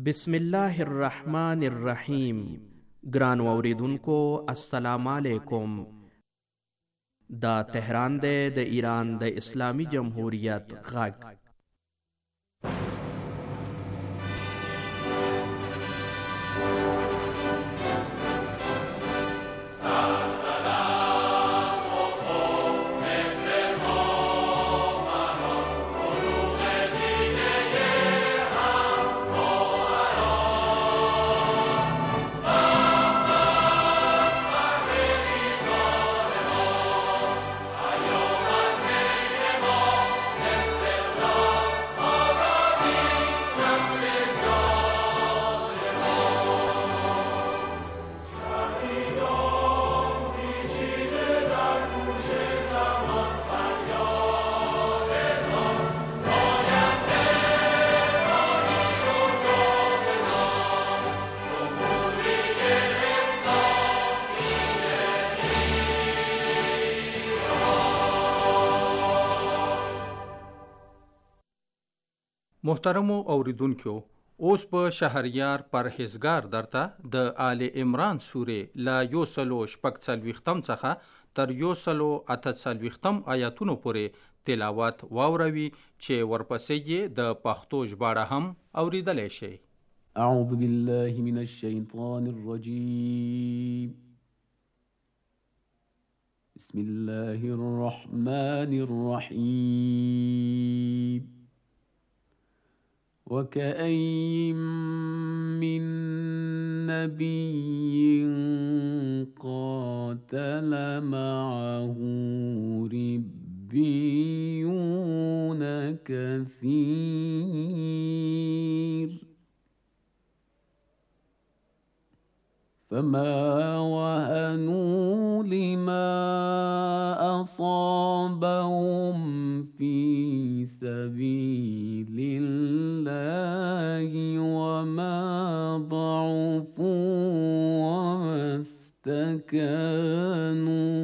بسم الله الرحمن الرحیم. ګران اوریدونکو السلام علیکم. دا تهران دی د ایران د اسلامی جمهوریت غږ. محترمو اوریدونکو، اوس په شهریار پرهیزګار درته د آل عمران سورې لا 146 څخه تر 148 آیاتونو پورې تلاوت واوروي چې ورپسې یې د پښتو ژباړه هم اوریدلی شي. اعوذ بالله من الشیطان الرجیم. بسم الله الرحمن الرحیم. وكأين من نبي قاتل معه ربيون كثير فما وهنوا لما أصابهم في سبيل الله وما ضعفوا وما استكانوا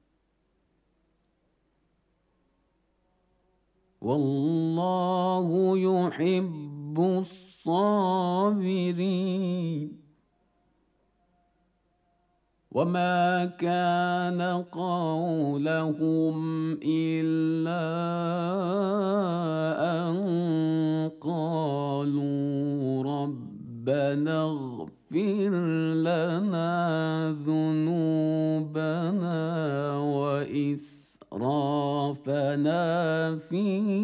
والله يحب الصابرين. وما كان قولهم إلا أن قالوا ربنا اغفر لنا ذنوبنا وإسرافنا في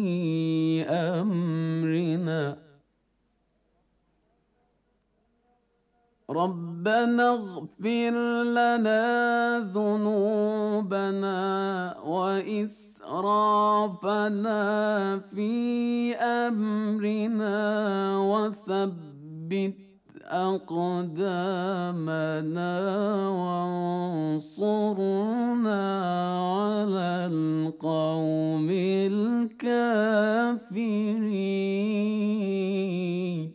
أمرنا ربنا اغفر لنا ذنوبنا وإسرافنا في أمرنا وثبت أقدامنا وانصرنا على القوم الكافرين.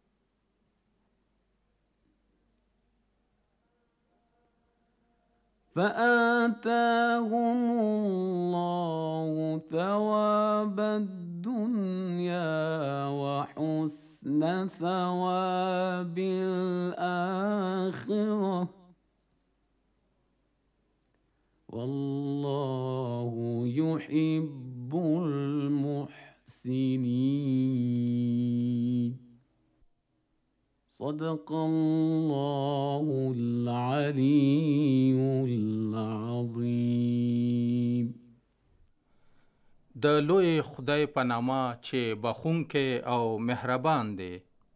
فآتاهم الله ثواب الدنيا وحسن ثواب الآخرة والله يحب المحسنين. صدق الله العلي العظيم. د لوی خدای په نامه چې بخښونکی او مهربان دی.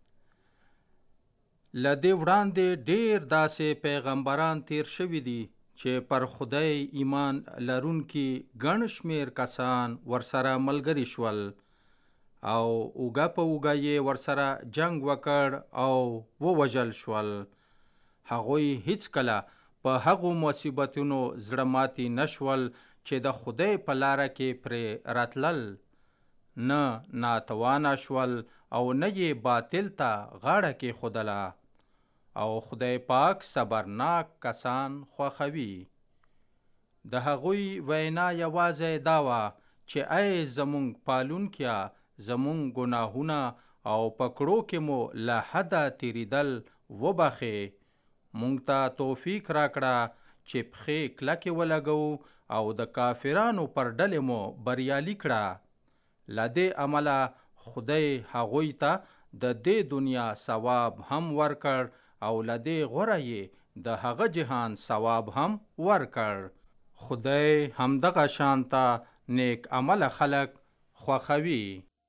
له دې وړاندې ډېر داسې پیغمبران تیر شوي دي چې پر خدای ایمان لرونکي ګڼ شمېر کسان ورسره ملګري شول او اوږه په اوږه یې ورسره جنگ وکړ او ووژل شول. هغوی هیڅکله په هغو مصیبتونو زړه ماتي نشول چې د خدای په لاره کې پرې راتلل، نه ناتوانه شول او نه یې باطل ته غاړه کېښودله. او خدای پاک صبرناک کسان خوښوي. د هغوی وینا یوازې دا وه چې ای زمونږ پالونکیا، زمونږ ګناهونه او پکړو کې مو له حده تیریدل وبخې. مونږ ته توفیق راکړه چې پښې کلکې ولګو او د کافرانو پر ډلې مو بریالي کړه. لدې عمله خدای هغوی ته د دې دنیا ثواب هم ورکړ او لدې غوره یې د هغه جهان ثواب هم ورکړ. خدای همدغه شانته نیک عمل خلق خوښوي.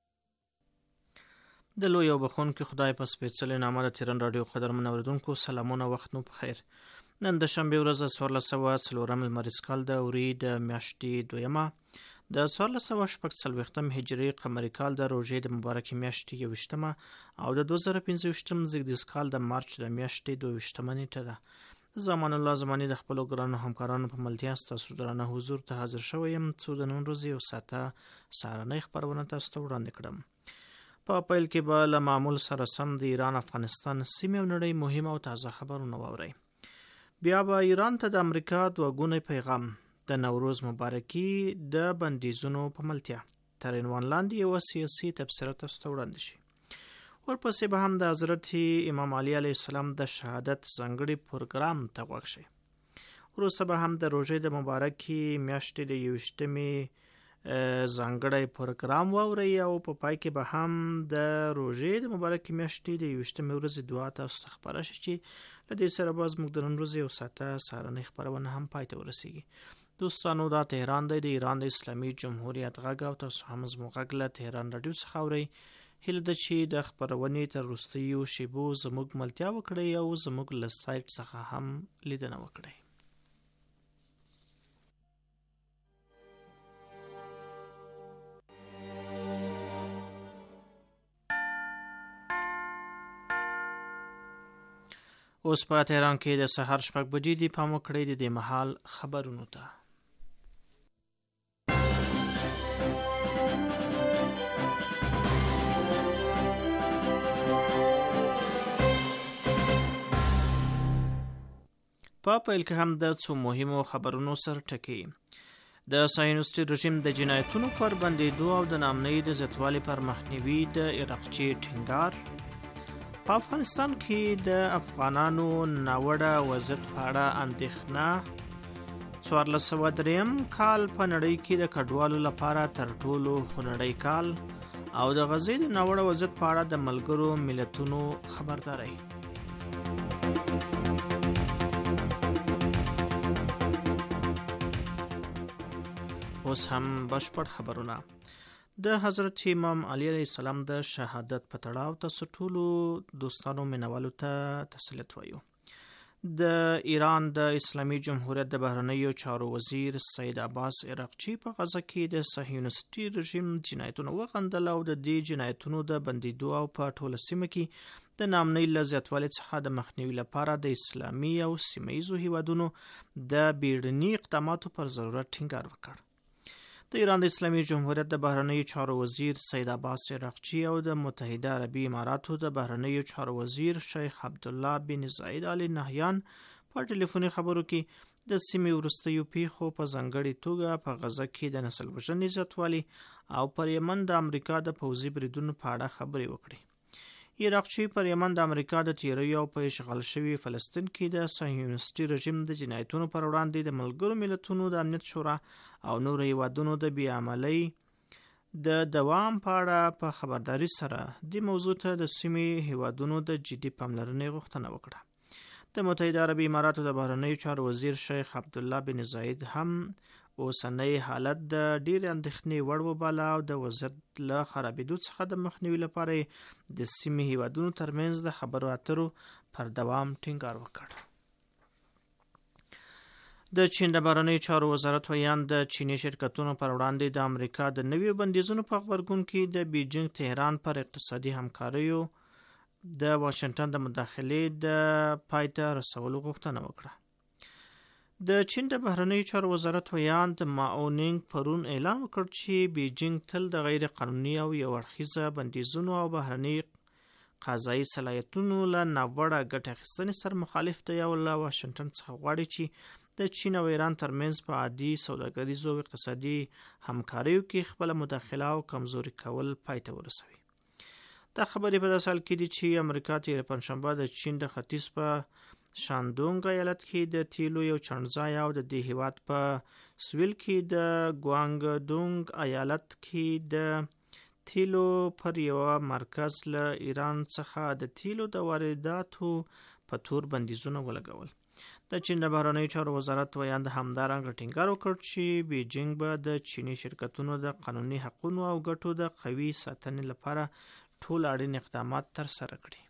د لوی او بخښونکي خدای په سپېڅلي نامه د تهران راډیو قدرمن اورېدونکو سلامونه، وخت مو په خیر. نن د شنبې ورځ 1404 لمریز کال د اوري د میاشتې دویمه د 1446 هجري قمري کال د روژې د مبارکې میاشتې 21 او د 2025 زیږدیز کال د مارچ د میاشتې 22 نیټه ده. زمان الله زمانی د خپلو ګرانو همکارانو په ملتیا ستاسو درانه حضور ته حاضر شوی یم څو د نن ورځې یو ساعته سهارنۍ خپرونه تاسو ته وړاندې کړم. په پیل کې به له معمول سره سم د ایران افغانستان سیمې او نړۍ مهم او تازه خبرونه واورئ. بیا به ایران ته د امریکا دوه پیغام د نوروز مبارکي د بندیزونو په ملتیا تر عنوان لاندې یو سیاسي تبصره تاسو ته وړاندې شي. ورپسې به هم د حضرت امام علی علیه السلام د شهادت ځانګړي پروګرام ته غوږ شئ. وروسته به هم د روژې د مبارکي میاشتې د 21 ځانګړی پروګرام واورئ او په پای کې به هم د روژې د مبارکې میاشتې د 21 ورځې دعا تاسو ته خپره شي چې له دې سره به زموږ د نن ورځې یو ساعته سهارنۍ خپرونه هم پای ته ورسیږي. دوستانو، دا تهران دی، د ایران د اسلامي جمهوریت غږ او تاسو هم زموږ غږ له تهران راډیو څخه اورئ. هیله ده چې د خپرونې تر وروستیو شیبو زموږ ملتیا وکړئ او زموږ له سایټ څخه هم لیدنه وکړئ. اوس په تهران کې د سهار 6 بجې دي. پام وکړئ د دې مهال خبرونو ته. په پیل کې هم د څو مهمو خبرونو سره ټکی. د صهیونیستي رژیم د جنایتونو پر بندېدو او د ناامنۍ د زیاتوالي پر مخنیوي د عراقچي ټینګار. په افغانستان کې د افغانانو ناوړه وضعیت په اړه اندېښنه. 1403 کال په نړۍ کې د کډوالو لپاره تر ټولو خونړی کال او د غزې د ناوړه وضعیت په اړه د ملګرو ملتونو خبرداری. اوس هم بشپړ خبرونه. د حضرت امام علی علیه السلام د شهادت په تړاو تاسو ټولو دوستانو مینوالو ته تسلیت وایو. د ایران د اسلامي جمهوریت د بهرنیو چارو وزیر سید عباس عراقچي په غزه کې د صهیونیستي رژیم جنایتونه وغندل او د دې جنایتونو د بندیدو او په ټوله سیمه کې د ناامنۍ له زیاتوالي څخه د مخنیوي لپاره د اسلامي او سیمه ییزو هیوادونو د بیړني اقداماتو پر ضرورت ټینګار وکړ. د ایران د اسلامي جمهوریت د بهرنیو چارو وزیر سید عباس عراقچي او د متحده عربي اماراتو د بهرنیو چارو وزیر شیخ عبدالله بن زاید آل نهیان په ټلیفوني خبرو کې د سیمې وروستیو پیښو په ځانګړې توګه په غزه کې د نسل وژنې زیاتوالي او پر یمن د امریکا د پوځي بریدونو په اړه خبرې وکړې. عراقچي پر یمن د امریکا د تیریو او په اشغال شوي فلسطین کې د صهیونیستي رژیم د جنایتونو پر وړاندې د ملګرو ملتونو د امنیت شورا او نورو هیوادونو د بیعملۍ د دوام په اړه په خبرداري سره د موضوع ته د سیمې هیوادونو د جدي پاملرنې غوښتنه وکړه. د متحده عربي اماراتو د بهرنیو چارو وزیر شیخ عبدالله بن زاید هم اوسنۍ حالت د ډېرې اندېښنې وړ وباله او د وضعیت له خرابېدو څخه د مخنیوي لپاره د سیمې هیوادونو ترمنځ د خبرو اترو پر دوام ټینګار وکړ. د چین د بهرنیو چارو وزارت ویان د چیني شرکتونو پر وړاندې د امریکا د نویو بندیزونو په غبرګون کې د بیجینګ تهران پر اقتصادي همکاریو د واشنگټن د مداخلې د پای ته رسولو غوښتنه وکړه. د چین د بهرنیو چارو وزارت ویان د ماونینګ پرون اعلان وکړ چې بیجینګ تل د غیر قانوني او یو اړخیزه بندیزونو او بهرني قضایي صلاحیتونو له ناوړه ګټې اخیستنې سره مخالف دی او له واشنګټن څخه غواړي چې د چین او ایران ترمنځ په عادي سوداګریزو او اقتصادي همکاریو کې خپله مداخله او کمزوري کول پای ته ورسوي. دا خبرې په داسې حال کې دي چې امریکا تېره پنجشنبه د چین د ختیځ په شاندونګ ایالت کې د تیلو یو چڼځای او د دې هیواد په سویل کې د ګوانګډونګ ایالت کې د تیلو پر یو مرکز له ایران څخه د تیلو د وارداتو په تور بندیزونه ولګول. د چین د بهرنیو چارو وزارت ویاند همدارنګه ټینګار وکړ چې بیجینګ به د چینی شرکتونو د قانوني حقوقو او ګټو د قوي ساتنې لپاره ټول اړین اقدامات ترسره کړي.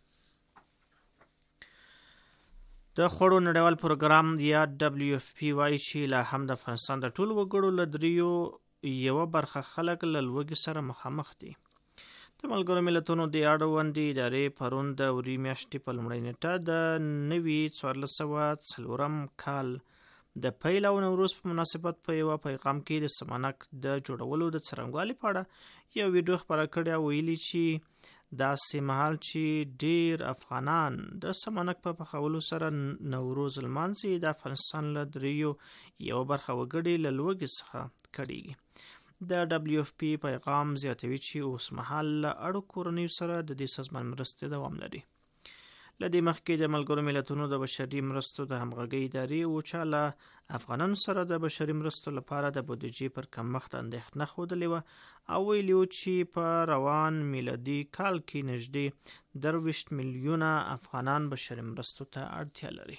د خوړو نړیوال پروګرام یا WFP وایي چې لا هم د افغانستان د ټولو وګړو له دریو یوه برخه خلک له لوږې سره مخامخ دي. د ملګرو ملتونو د اړوندې ادارې پرون د وری میاشتې په لومړۍ نیټه د نوي 1404 کال د پیل او نوروز په مناسبت په یو پیغام کې د سمنک د جوړولو د څرنګوالي په اړه یو ویډیو خپاره کړی او ویلي چې داسې مهال چې ډیر افغانان د سمنک په پخولو سره نوروز لمانځي، د افغانستان له دریو یوه برخه وګړي له لوږې څخه کړېږي. د WFP پیغام زیاتوي چې اوس مهال له اړو کورنیو سره د دې سازمان مرستې دوام لري. له دې مخکې د ملګرو ملتونو د بشري مرستو د همغږۍ ادارې اوچا له افغانانو سره د بشري مرستو لپاره د بودیجې پر کمښت اندېښنه ښودلې وه او ویلي وو چې په روان میلادي کال کې نږدې 23 میلیونه افغانان بشري مرستو ته اړتیا لري.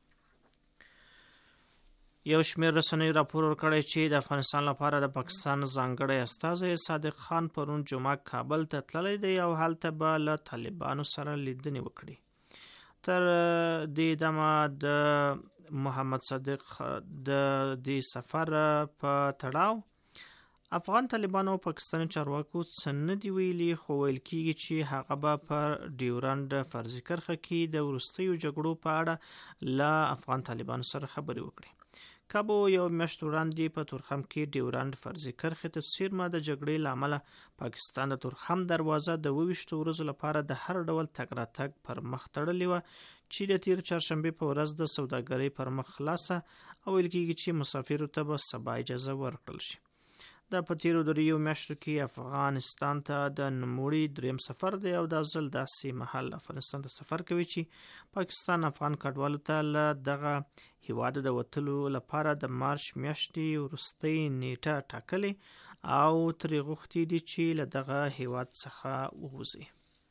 یو شمېر رسنیو راپور ورکړی چې د افغانستان لپاره د پاکستان ځانګړی استازی صادق خان پرون جمعه کابل ته تللی دی او هلته به له طالبانو سره لیدنې وکړي. تر دې دمه د محمد صادق د دې سفر په تړاو افغان طالبانو او پاکستاني چارواکو څه نه دي ویلي، خو ویل کېږي چې هغه به په ډیورنډ فرضي کرښه کې د وروستیو جګړو په اړه له افغان طالبانو سره خبرې وکړي. کابو یو میاشت وړاندې په تورخم کې ډیورنډ فرضي کرښې ته څیرمه د جګړې له امله پاکستان د تورخم دروازه د 28 ورځو لپاره د هر ډول تګ راتګ پر مخ تړلې وه چې د تیر چهارشنبې په ورځ د سوداګرۍ پر مخ خلاصه او ویل کېږي چې مسافرو ته به سبا اجازه ورکړل شي. دا په تیرو دریو میاشتو کې افغانستان ته د نوموړي دریم سفر دی او دا ځل داسې مهال افغانستان ته سفر کوي چې پاکستان افغان کډوالو ته له دغه هیواد د وتلو لپاره د مارچ میاشتې وروستۍ نیټه ټاکلې او ترې غوښتي دي چې له دغه هیواد څخه ووځي.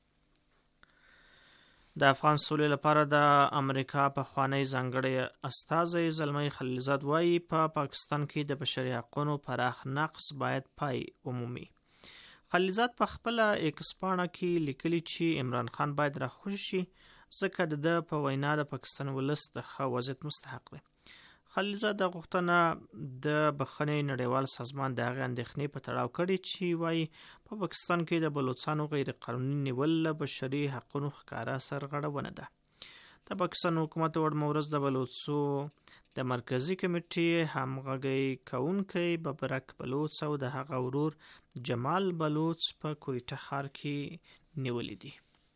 د افغان سولې لپاره د امریکا پخوانی ځانګړی استازی زلمی خلیلزاد وایي په پاکستان کې د بشري حقوقو پراخ نقض باید پای ومومي. خلیلزاد په خپله ایکس پاڼه کې لیکلي چې عمران خان باید راخوشي شي ځکه د په وینا د پاکستان ولس د ښه وضعیت مستحق دی. خلیلزاد د غوښتنه د بخښنې نړیوال سازمان د هغې اندېښنې په تړاو کړې چې وایي په پاکستان کې د بلوڅانو غیر قانوني نیول له بشري حقوقو ښکاره سرغړونه ده. د پاکستان حکومت وړمه ورځ د بلوڅو د مرکزي کمیټې همغږی کوونکی ببرک بلوڅ او د هغه ورور جمال بلوڅ په کویټه ښار کې نیولي دي.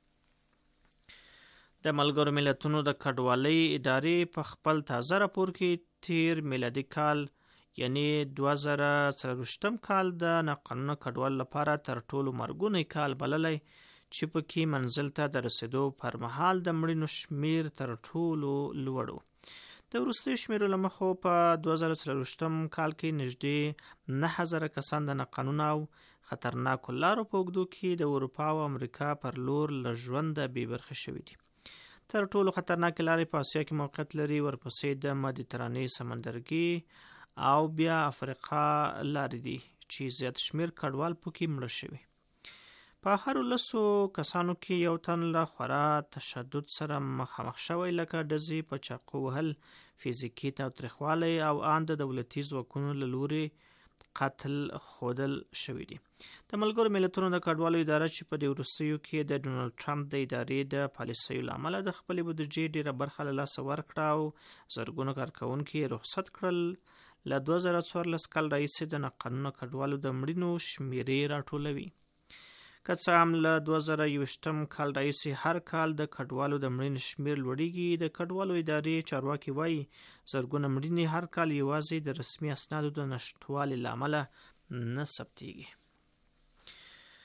د ملګرو ملتونو د کډوالۍ ادارې په خپل تازه راپور کې تیر میلادي کال یعنی 2024 کال د ناقانونه کډوال لپاره تر ټولو مرګونی کال بللی چې پکې منزل ته د رسیدو پر مهال د مړینو شمیر تر ټولو لوړ و. د وروستیو شمیرو له مخې په 2024 کال کې نږدې 9000 کسان د ناقانونه او خطرناکو لارو په اوږدو کې د اروپا او امریکا پر لور له ژونده بې برخې شوي دي. تر ټولو خطرناکې لارې په اسیا کې موقعیت لري، ورپسې د مدیترانې سمندرګي او بیا افریقا لارې دي چې زیات شمیر کډوال پکې مړه شوي. په هر 10 کسانو کې یو تن له خورا تشدد سره مخامخ شوی، لکه ډزې په چاقو وهل، فزیکي تاوتریخوالی او ان د دولتي ځواکونو له لوري قتل ښودل شوي دي. د ملګرو ملتونو د کډوالو اداره چې په دې وروستیو کې د ډونالډ ټرمپ د ادارې د پالیسیو له امله د خپلې بودیجې ډیره برخه له لاسه ورکړه او زرګونو کارکوونکي رخصت کړل، له 2014 کال راهیسې د ناقانونه کډوالو د مړینو شمیرې راټولوي. که څه هم له 2021 کال راهیسې هر کال د کډوالو د مړینې شمیر لوړیږي، د کډوالو ادارې چارواکي وایي زرګونه مړینې هر کال یوازې د رسمي اسنادو د نشتوالي له امله نه ثبتېږي.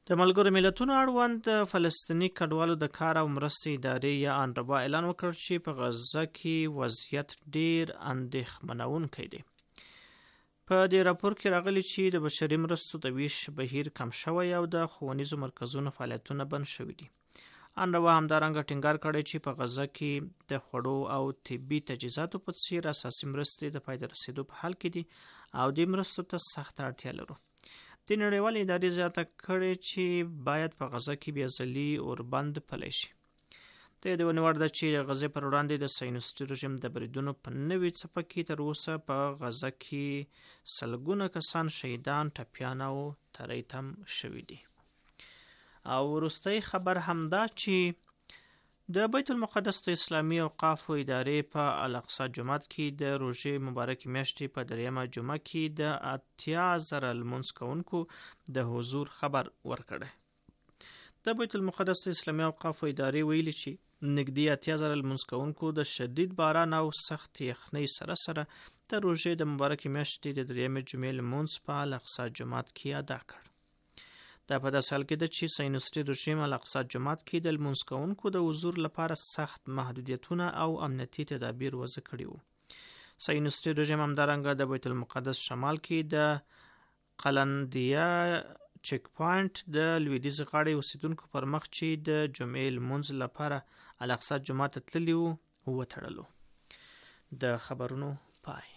د ملګرو ملتونو اړوند د فلسطیني کډوالو د کار او مرستې ادارې یا انروا اعلان وکړ چې په غزه کې وضعیت ډیر اندېښمنونکی دی. په دې راپور کې راغلي چې د بشري مرستو د ویش بهیر کم شوی او د ښوونیزو مرکزونو فعالیتونه بند شوي دي. انروا همدارنګه ټینګار کړی چې په غزه کې د خوړو او طبي تجهیزاتو په څیر اساسي مرستې د پای ته رسیدو په حال کې دي او دې مرستو ته سخت اړتیا لرو. د نړیوالې ادارې زیاته کړې چې باید په غزه کې بیا ځلي اوربند پلی شي. د یادونې وړ ده چې د غزې پر وړاندې د صهیونیستي رژیم د بریدونو په نوي څپه کې تر اوسه په غزه کې سلګونه کسان شهیدان، ټپیان او تری تم شوي دي. او وروستی خبر همدا چې د بیت المقدس د اسلامي اوقافو ادارې په الاقصی جومات کې د روژې مبارکې میاشتې په دریمه جمعه کې د 80,000 لمونځ کوونکو د حضور خبر ورکړی. د بیت المقدس د اسلامي اوقافو ادارې ویلي چې نږدې 80,000 لمونځ کوونکو د شدید باران او سخت یخنۍ سره سره د روژې د مبارکې میاشتې د دریمې جمعې لمونځ په الاقصی جومات کې ادا کړ. دا په داسې حال کې ده چې صهیونیستي رژیم الاقصی جومات کې د لمونځ کوونکو د حضور لپاره سخت محدودیتونه او امنیتي تدابیر وضع کړي وو. صهیونیستي رژیم همدارنګه د بیت المقدس شمال کې د قلندیه چک پوینټ د لویدیځ غاړې اوسیدونکو پر مخ چې د جمعې لمونځ لپاره الاقصی جومات ته تللي وو وتړلو. د خبرونو پای.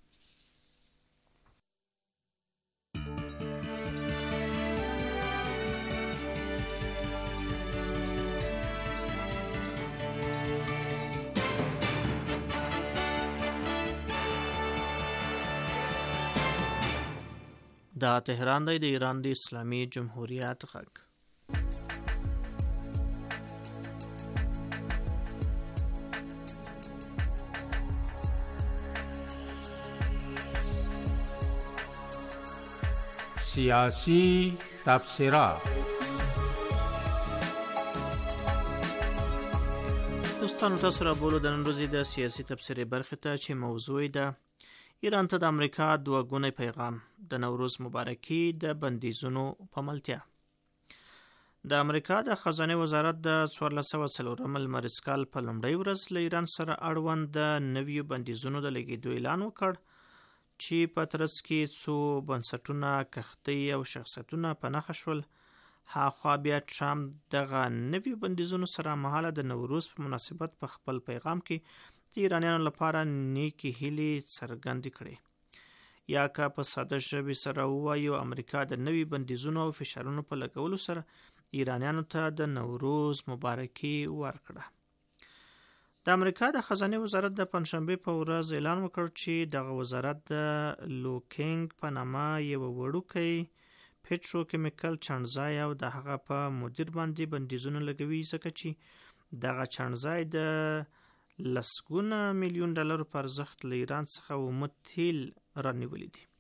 دا تهران دی، د ایران د اسلامي جمهوریت غږ. سیاسی تبصره. دوستانو تاسو را بولو د نن ورځې د سیاسي تبصرې برخې ته چې موضوع ده ایران ته د امریکا دوه ګونی پیغام، د نوروز مبارکي د بندیزونو په ملتیا. د امریکا د خزانه وزارت د 1404 لمریز کال په لومړۍ ورځ له ایران سره اړوند د نویو بندیزونو د لګېدو اعلان وکړ چې په ترڅ کې څو بنسټونه، کښتۍ او شخصیتونه په نښه شول. هاخوا بیا ټرمپ دغه نویو بندیزونو سره مهاله د نوروز په مناسبت په خپل پیغام کې د ایرانیانو لپاره نیکی هیلې څرګندې کړې. یا که په ساده ژبې سره ووایو، امریکا د نوي بندیزونو او فشارونو په لګولو سره ایرانیانو ته د نوروز مبارکي ورکړه. د امریکا د خزانه وزارت د پنځشنبه په ورځ اعلان وکړ چې دغه وزارت د لوکینګ په نامه یو وړوکی پټروکیمیکل چڼځای او د هغه په مدیر باندې بندیزونه لګوي، ځکه چې دغه چڼځای د لسګونه میلیون ډالر په ارزښت له ایران څخه اومه تیل رانیولي دي.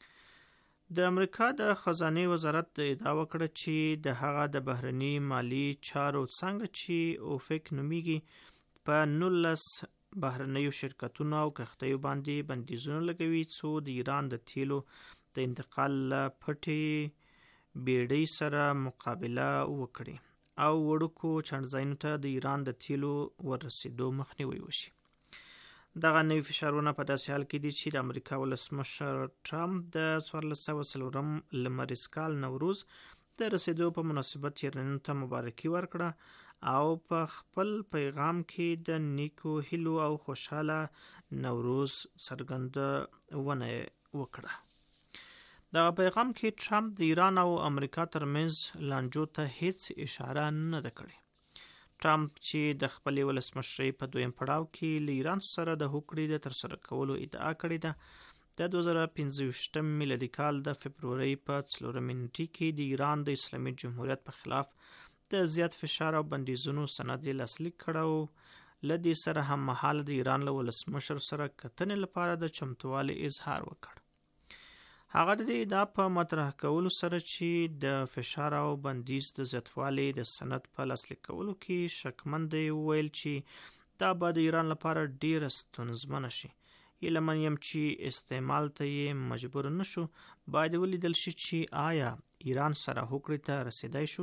د امریکا د خزانه وزارت ادعا وکړه چې د هغه د بهرني مالی چارو څنګه چې اوفیک نومیږي په 19 بهرنیو شرکتونو او کښتیو باندې بندیزونه لګوي څو د ایران د تیلو د انتقال له پټې بیړۍ سره مقابله وکړي او وړوکو چڼځایونو ته د ایران د تیلو ورسېدو مخنیوی وشي. دغه نوي فشارونه په داسې حال کې دي چې د امریکا ولسمشر ټرمپ د 1404 لمریز کال نوروز د رسېدو په مناسبت ایرانیانو ته مبارکي ورکړه او په خپل پیغام کې د نیکو هیلو او خوشحاله نوروز څرګندونه وکړه. دغه پیغام کې ټرمپ د ایران او امریکا ترمنځ لانجو ته هیڅ اشاره نه ده کړې. ټرمپ چې د خپلې ولسمشرۍ په دویم پړاو کې له ایران سره د هوکړې د ترسره کولو ادعا کړې ده، د 2015 میلادي کال د فبرورۍ په 4 نیټې کې د ایران د اسلامي جمهوریت په خلاف د زیات فشار او بندیزونو سند یې لاسلیک کړ او له دې سره هم مهال د ایران له ولسمشر سره کتنې لپاره د چمتووالي اظهار وکړ. هغه د دې ادعا په مطرح کولو سره چې د فشار او بندیز د زیاتوالي د سند په لاسلیک کولو کې شکمن دی، ویل چې دا به د ایران لپاره ډیره ستونزمنه شي. هیله من یم چې استعمال ته یې مجبور نشو. باید ولیدل شي چې آیا ایران سره هوکړې ته رسیدای شو.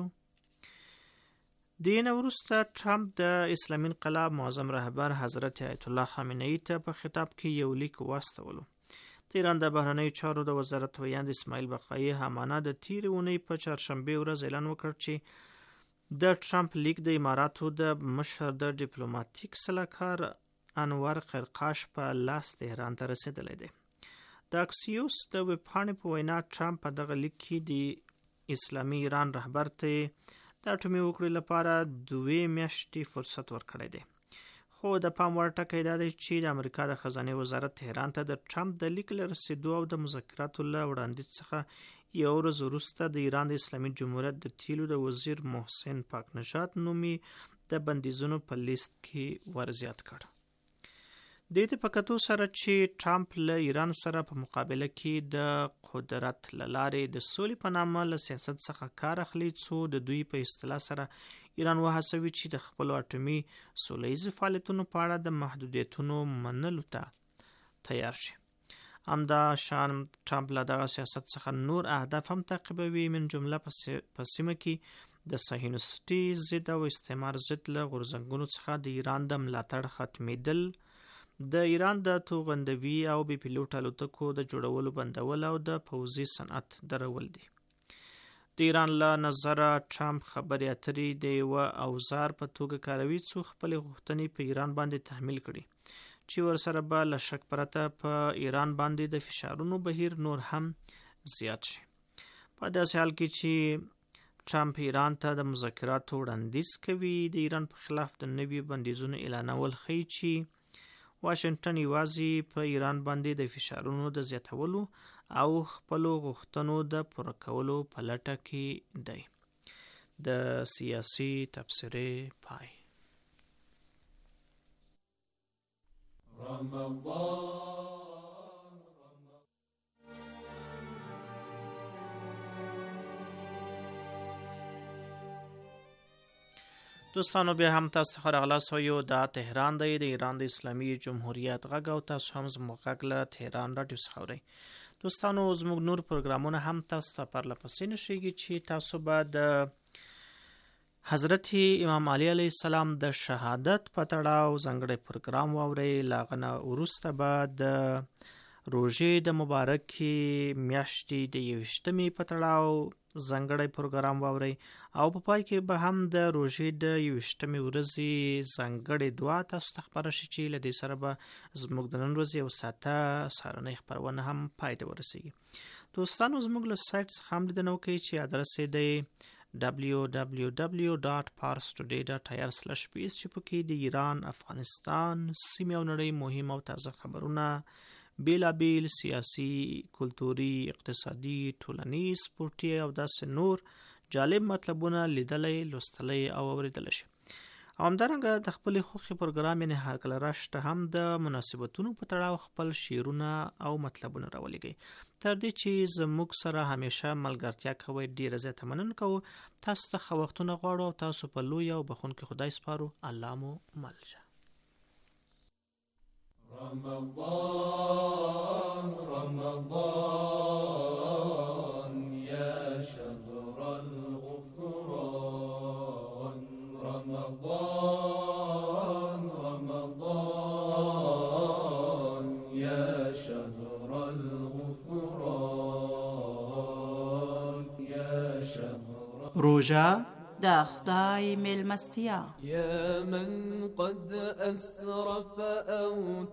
دین وروسته ټرمپ د اسلامي انقلاب معظم رهبر حضرت آیت الله خامنه‌ای ته په خطاب کې یو لیک واستولو. د ایران د بهرنیو چارو د وزارت ویاند اسماعیل بقایي همانه د تیرې اونۍ په چهارشنبه ورځ اعلان وکړ چې د ټرمپ لیک د اماراتو د مشر د ډیپلوماټیک سلاکار انور قرقاش په لاس تهران ته رسیدلی دی. د اکسیوس د ویبپاڼې په وینا ټرمپ په دغه لیک کې د اسلامي ایران رهبر ته د اټومي هوکړې لپاره 2 میاشتې فرصت ورکړی دی. خو د پام وړ ټکی دا دی چې د امریکا د خزانې وزارت تهران ته د ټرمپ د لیک له رسیدو او د مذاکراتو له وړاندیز څخه یو ورځ وروسته د ایران د اسلامي جمهوریت د تیلو د وزیر محسن پاکنژاد نومي د بندیزونو په لیست کې ورزیات کړ. د دې په کتو سره چې ټرمپ له ایران سره په مقابله کې د قدرت له لارې د سولې په نامه له سیاست څخه کار اخلي، څو د دوی په اصطلاح سره ایران وهڅوي چې د خپلو اټومي سولیزو فعالیتونو په اړه د محدودیتونو منلو ته تیار شي. همدا شان ټرمپ له دغه سیاست څخه نور اهداف هم تعقیبوي، من جمله په سیمه کې د صهیونیستي ضد او استعمار ضد له غورځنګونو څخه د ایران د ملاتړ ختمیدل، د ایران د توغندوي او بي پیلوټ الوتکو د جوړولو بندول او د پوځي صنعت درول دي. د ایران له نظره ټرمپ خبرې اترې د یوه اوزار په توګه کاروي څو خپلې غوښتنې په ایران باندې تحمیل کړي چې ورسره به له شک پرته په ایران باندې د فشارونو بهیر نور هم زیات شي. په داسې حال کې چې ټرمپ ایران ته د مذاکراتو وړاندیز کوي، د ایران په خلاف د نوي بندیزونو اعلانول ښیي چې واشنگټن یوازې په ایران باندې د فشارونو د زیاتولو او خپلو غوښتنو د پوره کولو په لټه کې دی. د سیاسي تبصرې پای. دوستانو بیا هم تاسو څخه راغلاست یو د تهران دی، د ایران د اسلامي جمهوریت غږ او تاسو هم زموږ غږ له تهران راډیو څخه اورئ. دوستانو زموږ نور پروګرامونه هم تاسو ته پرله پسې نشریږي چې تاسو به د حضرت امام علي علیه السلام د شهادت په تړاو ځانګړی پروګرام واورئ. له هغه نه وروسته به د روژې د مبارکې میاشتې د 21مې په تړاو ځانګړی پروګرام واورئ او په پای کې به هم د روژې د 21مې ورځې ځانګړې دعا تاسو ته خپره شي چې له دې سره به زموږ د نن ورځې یو ساعته سهارنۍ خپرونه هم پای ته ورسیږي. دوستانو زموږ له سایټ څخه هم لیدنه وکړئ چې ادرس یې دی www.parstoday.ir/pes چې پکې د ایران، افغانستان، سیمې او نړۍ مهم او تازه خبرونه، بیلابیل سیاسي، کلتوري، اقتصادي، ټولنیز، سپورتي او داسې نور جالب مطلبونه لیدلی، لوستلی او اوریدلی شي. او همدارنګه د خپلې خوښې پروګرام یعنې هرکله راشته هم د مناسبتونو په تړاو خپل شعرونه او مطلبونه راولیږئ. تر دې چې زموږ سره همیشه ملګرتیا کوئ ډېره زیاته مننه کوو. تاسو ته ښه وختونه غواړو او تاسو په لوی او بخښونکي خدای سپارو. الله مو مل شه. رمضان رمضان یا شهر الغفران، رمضان رمضان یا شهر الغفران یا شهر روژه د خدای ملمستیا یا من قد اسرف او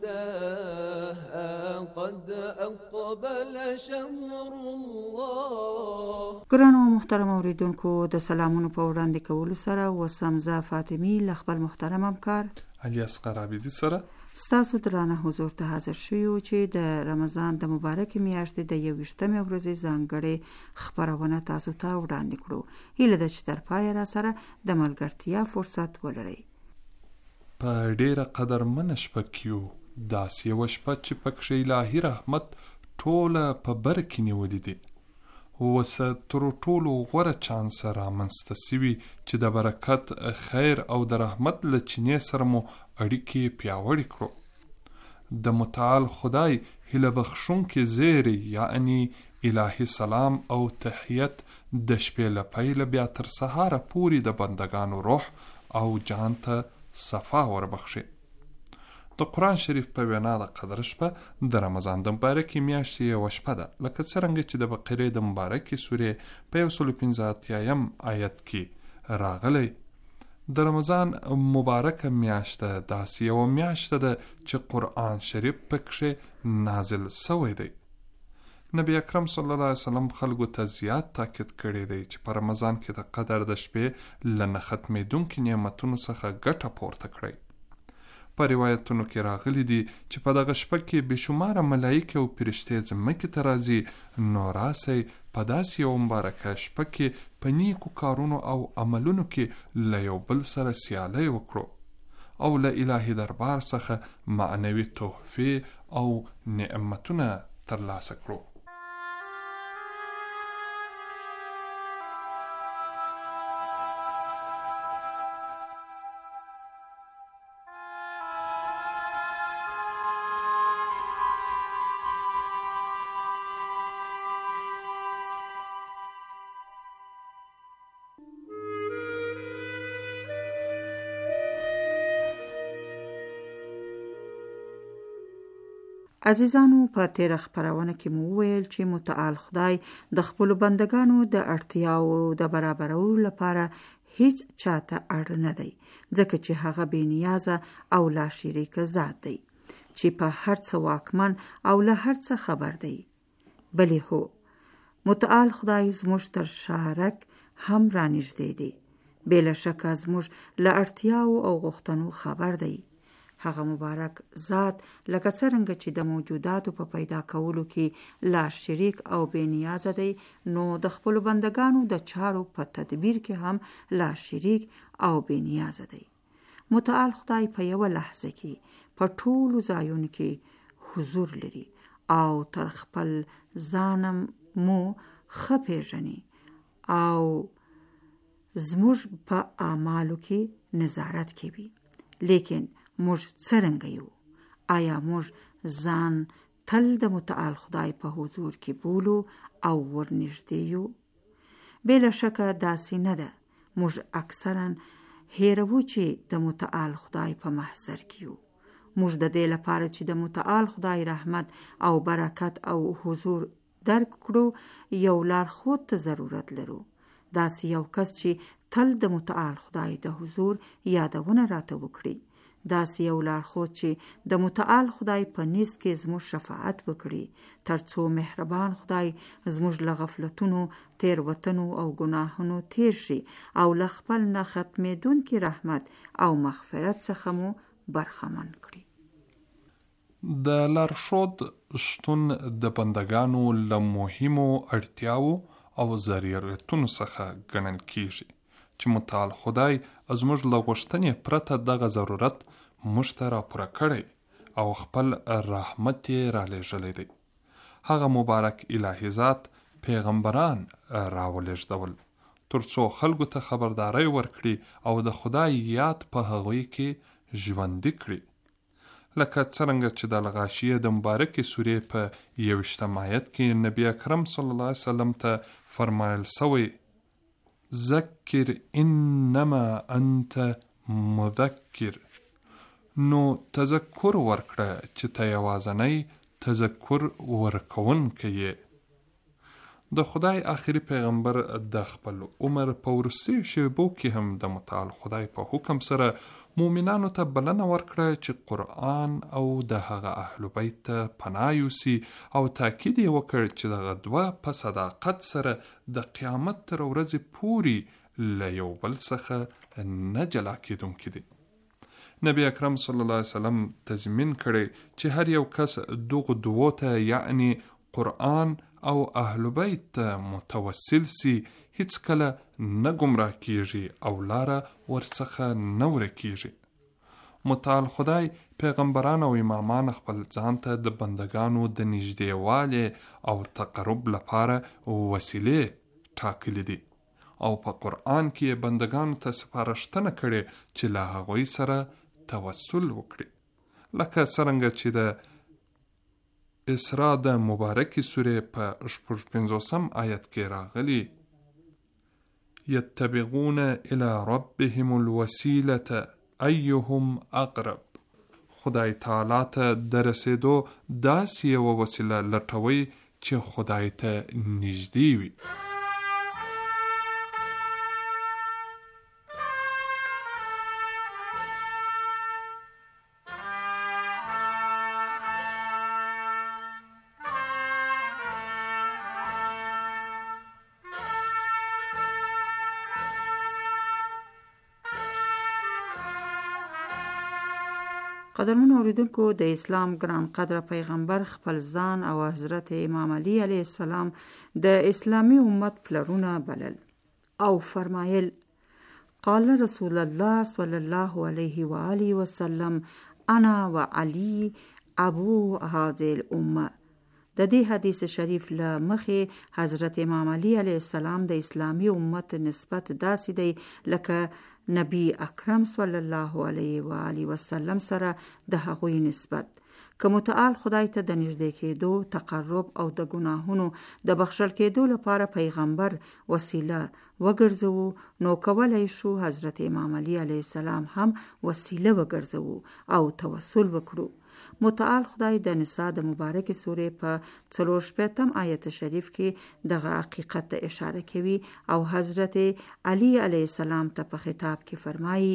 تاه قد اقبل شهر الله. ګرانو محترم اوریدونکو، د سلامونو په وړاندې کولو سره وسمزه فاطمی له خپل محترم همکار علي اصغر عابدي سره ستاسو درانه حضور ته حاضر شویو چې د رمضان د مبارکې میاشتې د 21مې ورځې ځانګړې خپرونه تاسو ته وړاندې کړو. هیله ده چې تر پایه را سره د ملګرتیا فرصت ولرئ. په ډیره قدرمنه شپه کې یو، داسې یوه شپه چې پکښې الهي رحمت ټوله په بر کې نیولې دي. اوسه تر ټولو غوره چانس رامنځته سوي چې د برکت، خیر او د رحمت له چینې سره مو اړیکې پیاوړې کړو. د متعال خدای هیله بخښونکي زیری یعنی الهي سلام او تحیت د شپې له پیله بیا تر سهاره پورې د بندگانو روح او جان ته صفا وربخشي. د قرآن شریف په وینا د قدر شپه د رمضان د مبارکې میاشتې یوه شپه ده، لکه څرنګه چې د بقرې د مبارکې سورې په 185 آیت کې راغلی. د رمضان مبارکه میاشته داسې یوه میاشته ده چې قرآن شریف پکښې نازل سوی دی. نبی اکرم صلی الله علیه وسلم خلکو ته زیات تاکید کړی دی چې په رمضان کې د قدر د شپې له نه ختمېدونکو نعمتونو څخه ګټه پورته کړئ. په روایتونو کې راغلی دي چې په دغه شپه کې بېشماره ملایکې او فرشتې ځمکې ته راځي، نو راسئ په داسې یوه مبارکه شپه کې په نیکو کارونو او عملونو کې له یو بل سره سیالۍ وکړو او له الهي دربار څخه معنوي تحفې او نعمتونه ترلاسه کړو. عزیزانو، په تیره خپرونه کې مو وویل چې متعال خدای د خپلو بندگانو د اړتیاو د برابرولو لپاره هیڅ چاته اړ نه دی، ځکه چې هغه بې نیازه او لا شریکه ذات دی چې په هر څه واکمن او له هر څه خبر دی. بلې هو، متعال خدای زموږ تر شارک هم رانږدې دی، بې له شکه زموږ له اړتیاو او غوښتنو خبر دی. هغه مبارک ذات لکه څرنګه چې د موجوداتو په پیدا کولو کې لا شریک او بې نیازه دی، نو د خپلو بندگانو د چارو په تدبیر کې هم لا شریک او بې نیازه دی. متعال خدای په یوه لحظه کې په ټولو ځایونو کې حضور لري او تر خپل ځانم مو ښه پیژني او زموږ په اعمالو کې نظارت کوي. لیکن موږ څرنګه یو؟ آیا موږ ځان تل د متعال خدای په حضور کې بولو او ورنږدې یو؟ بې له شکه داسې نه ده. موږ اکثرا هیرو چې د متعال خدای په محضر کې یو. موږ د دې لپاره چې د متعال خدای رحمت او برکت او حضور درک کړو یو لارښود ته ضرورت لرو. داسې یو کس چې تل د متعال خدای د حضور یادونه راته وکړي. داسې یو لارښود چې د متعال خدای په نزد کې زموږ شفاعت وکړي، ترڅو مهربان خدای زموږ له غفلتونو، تیروتنو او ګناهونو تیر شي او له خپل نه ختمېدونکي رحمت او مغفرت څخه مو برخمن کړي. د لارښود شتون د بندگانو له مهمو اړتیاو او ضرورتونو څخه ګڼل کیږي چې متعال خدای زموږ له غوښتنې پرته دغه ضرورت موږ ته راپوره کړی او خپل رحمت یې رالیږلی دی. هغه مبارک الهي ذات پیغمبران راولېږدول ترڅو خلکو ته خبرداری ورکړي او د خدای یاد په هغوی کې ژوندي کړي. لکه څرنګه چې د الغاشیه د مبارکې سورې په 21 آیت کې نبی اکرم صلی الله علیه وسلم ته فرمایل سوی: ذکر انما انت مذکر، نو تذکر ورکړه چې ته یوازنی تذکر ورکوونکی یې. د خدای آخري پیغمبر د خپل عمر په وروستیو شیبو کې هم د متعال خدای په حکم سره مومنانو ته بلنه ورکړه چې قرآن او د هغه اهل بیت ته پناه یوسي او تاکید یې وکړ چې دغه دوه په صداقت سره د قیامت تر ورځې پورې له یو بل څخه نه جلا کېدونکي دي. نبی اکرم صلی الله علیه وسلم تضمین کړی چې هر یو کس دغه دوو ته یعنی قرآن او اهل بیت ته متوسل سي هیڅ کله نه گمراه کیږي او لاره ورڅخه نه ورکیږي. متعال خدای پیغمبران او امامان خپل ځان ته د بندگانو د نږدېوالي او تقرب لپاره وسیلې ټاکلي دي او په قرآن کې بندگانو ته سپارښتنه کړې چې له هغوی سره توسل وکړي. لکه څرنګه چې د اسراء د مبارکې سورې په 55 آیت کې راغلی: یتبغون الی ربهم الوسیلة ایهم اقرب. خدای تعالی ته د رسیدو داسې یوه وسیله لټوئ چې خدای ته نږدې وي. قدرمن اوریدونکو، د اسلام ګران قدر پیغمبر خپل ځان او حضرت امام علی علیه السلام د اسلامی امت پلرونه بلل او فرمایل: قال رسول الله صلی الله علیه و آله وسلم انا و علی ابو هذه الامه. د دې حدیث شریف له مخې حضرت امام علی علیه السلام د اسلامی امت نسبت داسې دی لکه نبی اکرم صلی الله علیه و آله وسلم سره د هغوی نسبت. که متعال خدای ته د نږدې کېدو، تقرب او د ګناهونو د بخښل کېدو لپاره پیغمبر وسیله وګرځوو، نو کولی شو حضرت امام علی علیه السلام هم وسیله وګرځوو او توسل وکړو. متعال خدای د نساء د مبارکې سورې په 44 آیت شریف کې دغه حقیقت ته اشاره کوي او حضرت علی علیه السلام ته په خطاب کې فرمایي: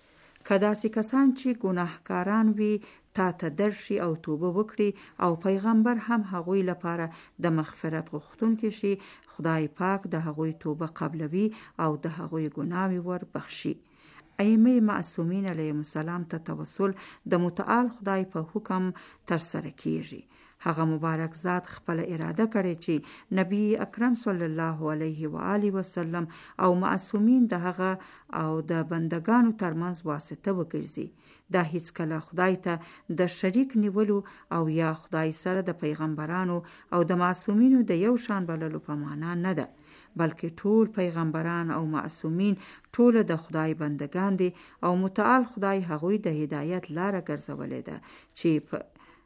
که داسې کسان چې ګناهکاران وي تا ته درشي او توبه وکړي او پیغمبر هم هغوی لپاره د مغفرت غوښتونکی شي، خدای پاک د هغوی توبه قبلوي او د هغوی ګناوې ور بخشي. ائمه معصومین علیهم السلام ته توسل د متعال خدای په حکم تر سره کیږي. هغه مبارک ذات خپل اراده کړي چې نبی اکرم صلی الله علیه و آله وسلم او معصومین د هغه او د بندگانو ترمنځ واسطه وګرځي. دا هیڅ کله خدای ته د شریک نیولو او یا خدای سره د پیغمبرانو او د معصومینو د یو شان بللو په معنا نه ده، بلکې ټول پیغمبران او معصومین ټول د خدای بندگان دي او متعال خدای هغوی د هدایت لاره ګرځولې ده چې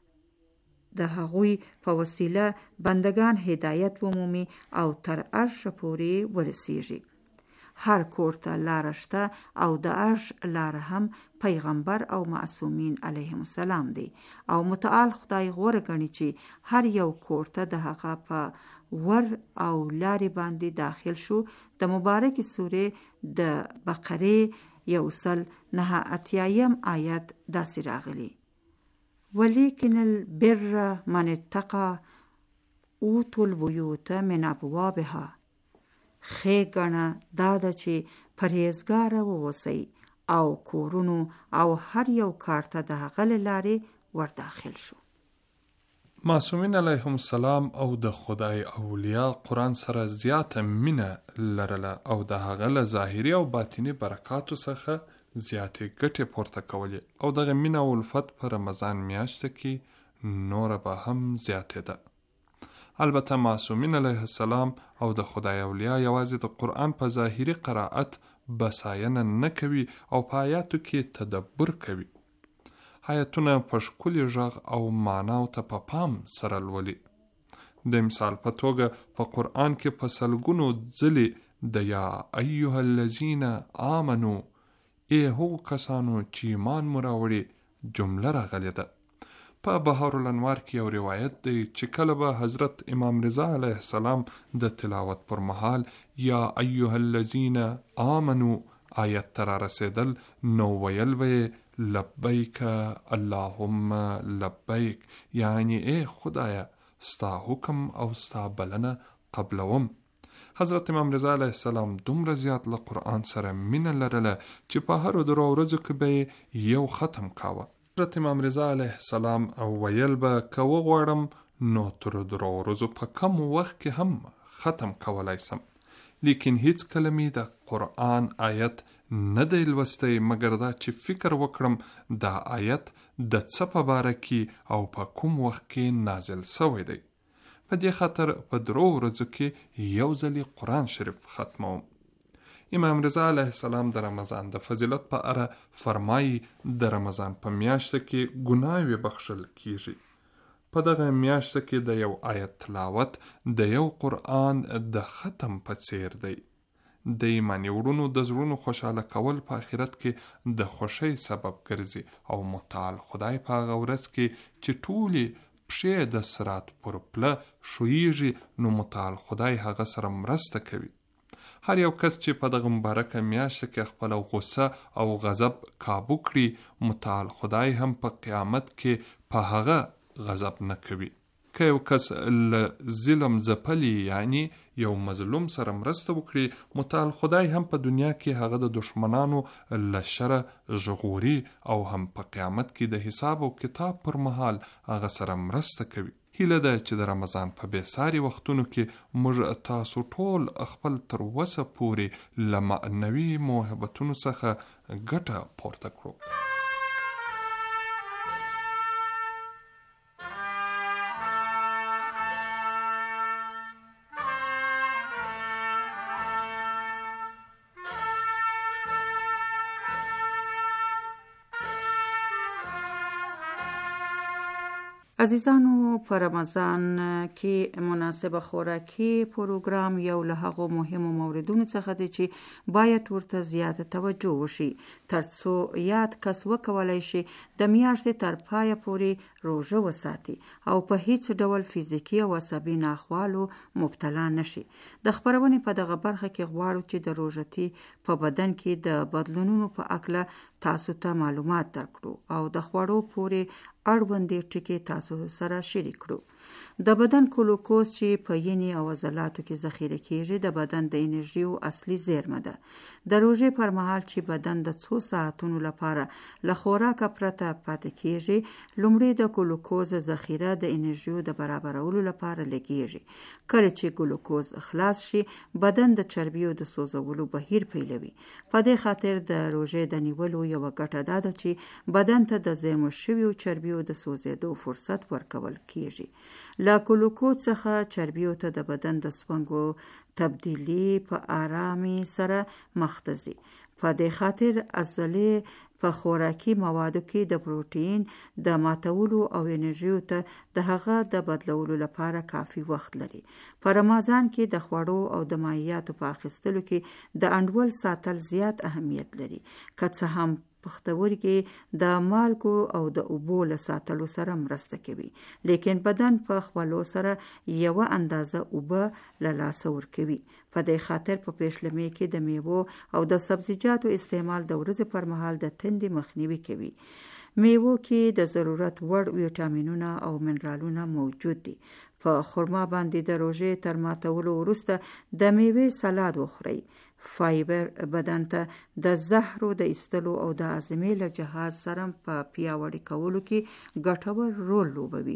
د هغوی په وسیله بندگان هدایت ومومي او تر عرش پورې ورسیږي. هر کور ته لاره شته او د عرش لاره هم پیغمبر او معصومین علیهم السلام دی او متعال خدای غوره ګڼي چې هر یو کور ته د هغه په ور او لارې باندې داخل شو. د مبارک سورې د بقره 189 آیت داسې راغلی: ولیکن البر من اتقى اوتوا البیوت من ابوابها. ښې ګڼه دا ده چې پرهیزګاره واوسئ او کورونو او هر یو کار ته د هغه له لارې ور داخل شو. معصومین علیهم السلام او د خدای اولیاء قرآن سره زیاته مینه لرله او د هغه له ظاهري او باطني برکاتو څخه زیاتې ګټې پورته کولې او دغه مینه او الفت په رمضان میاشته کې نوره به هم زیاتېده. البته معصومین علیه السلام او د خدای اولیاء یوازې د قرآن په ظاهري قرائت بساینه نه کوي او په آیاتو کې تدبر کوي. آیتونه په ښکلي غږ او معناو ته په پام سره لولي. د مثال په توګه په قرآن کې په سلګونو ځلې د یا ایها الذین آمنو، ای هغو کسانو چې ایمان مو راوړي جمله راغلې ده. په بهار الانوار کې یو روایت دی چې کله به حضرت امام رضا علیه السلام د تلاوت پر مهال یا ایها الذین آمنو آیت ته رارسېدل نو ویل به لبیک اللهم لبیک، یعنی ای خدایه ستا حکم او ستا بلنه قبلوم. حضرت امام رضا علیه السلام دومره زیات له قرآن سره مینه لرله چې په هرو درو ورځو کې به یو ختم کاوه. حضرت امام رضا علیه السلام ویل به که وغواړم نو تر درو ورځو په کم وخت کې هم ختم کولای سم، لیکن هیڅ کله مې د قرآن آیت نه دی لوستی مګر دا چې فکر وکړم دا آیت د څه په باره کې او په کوم وخت کې نازل سوی دی. په دې خاطر په درو ورځو کې یو ځلې قرآن شریف ختموم. امام رضا علیه السلام د رمضان د فضیلت په اړه فرمایي د رمضان په میاشته کې ګناوې بخښل کیږي. په دغه میاشته کې د یو آیت تلاوت د یو قرآن د ختم په څیر دی. د ایماني وړونو د زړونو خوشحاله کول په آخرت کې د خوښۍ سبب ګرځي او متعال خدای په هغه ورځ کې چې ټولې پښې د صراط پر پله ښویېږي نو متعال خدای هغه سره مرسته کوي. هر یو کس چې په دغه مبارکه میاشت کې خپل غصه او غضب کابو کړي متعال خدای هم په قیامت کې په هغه غضب نه کوي. که یو کس ظلم ځپلی یعنی یو مظلوم سره مرسته وکړي متعال خدای هم په دنیا کې هغه د دشمنانو له شره ژغوري او هم په قیامت کې د حساب او کتاب پر مهال هغه سره مرسته کوي. هیله ده چې د رمضان په بېساري وختونو کې موږ تاسو ټول خپل تر وسه پورې له معنوي محبتونو څخه ګټه پورته کړو. عزیزانو په رمضان کې مناسب خوراکي پروګرام یو له هغو مهمو موردونو څخه دی چې باید ورته زیاته توجه وشي ترڅو یاد کس وکولای شي د میاشتې تر پایه پورې روژه وساتي او په هیڅ ډول فزیکي او عصبي ناخوالو مبتلا نشي. د خپرونې په دغه برخه کې غواړو چې د روژتي په بدن کې د بدلونونو په اړه تاسو ته معلومات درکړو او د خوړو پورې اړوندې ټکي تاسو سره شریک کړو. د بدن ګلوکوز چې په ینې او عضلاتو کې ذخیره کیږي د بدن د انرژي اصلي زیرمه ده. د روژې پر مهال چې بدن د څو ساعتونو لپاره له خوراکه پرته پاتې کیږي لومړی د ګلوکوز ذخیره د انرژي د برابرولو لپاره لګیږي. کله چې ګلوکوز خلاص شي بدن د چربیو د سوځولو بهیر پیلوي. په دې خاطر د روژې د نیولو یو ګټه ده چې بدن ته د زیرمه شویو چربیو د سوځېدو فرصت ورکول کیږي. له ګلوکوز څخه چربیو ته د بدن د سپنګو تبدیلی په آرامي سره مخ ته ځي. په دې خاطر عضلې په خوراکي موادو کې د پروتین د ماتولو او انرژیو ته د هغه د بدلولو لپاره کافي وخت لري. په رمضان کې د خوړو او د مایعاتو په اخیستلو کې د انډول ساتل زیات اهمیت لري. که څه هم پښتورګي د مالګو او د اوبو له ساتلو سره مرسته کوي لیکن بدن په خپلو سره یو اندازه اوبه له لاسه ورکوي. په دې خاطر په پیشلمي کې د میوو او د سبزیجاتو استعمال د ورځې پر مهال د تندې مخنیوي کوي. میوو کې د ضرورت وړ ویټامینونه او منرالونه موجود دي. په خرما باندې د روژې تر ماتولو وروسته د میوې سلاد وخورئ. فایبر بدن ته د زهرو د ایستلو او د هاضمې له جهاز سره په پیاوړي کولو کې ګټور رول لوبوي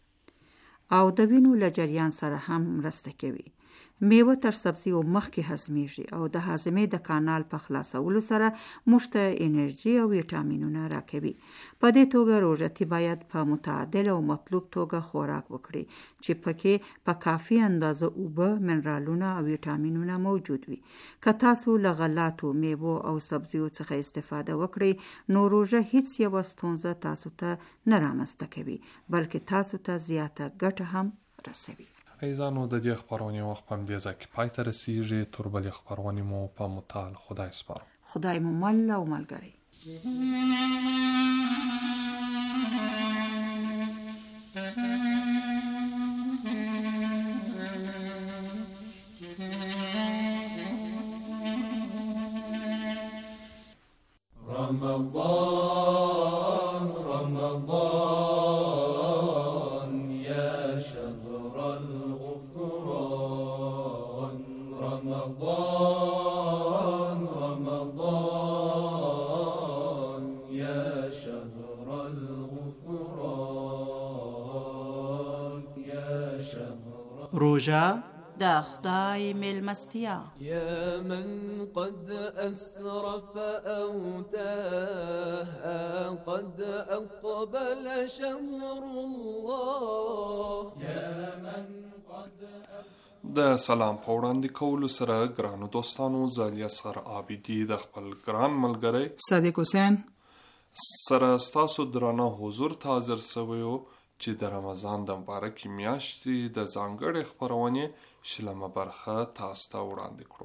او د وینو له جریان سره هم مرسته کوي. میوه تر سبزیو مخکې هضمیږي او د هاضمې د کانال په خلاصولو سره موږ ته انرژي او ویټامینونه راکوي. په دې توګه روژتي باید په متعادل او مطلوب توګه خوراک وکړي چې پکې په کافي اندازه اوبه، منرالونه او ویټامینونه موجود وي. که تاسو له غلاتو میوو او سبزیو څخه استفاده وکړئ نو روژه هیڅ یوه ستونزه تاسو ته نه رامنځته کوي بلکې تاسو ته زیاته ګټه هم رسوي. عزیزانو د دې خپرونې وخت په همدې ځای کې پای ته رسیږي. تر بلې خپرونې مو په متعال خدای سپارم. خدای مو مل او ملګری. روژه د خدای میلمستیا يا من قد أسرف أو تاه قد أقبل شهر الله يا من قد د سلام په وړاندې کولو سره ګرانو دوستانو زه اصغر عابدي د خپل ګران ملګری صادق حسین سره ستاسو درانه حضور ته حاضر شویو چې د رمضان د مبارکې میاشتې د ځانګړې خپرونې شلمه برخه تاسو ته وړاندې کړو.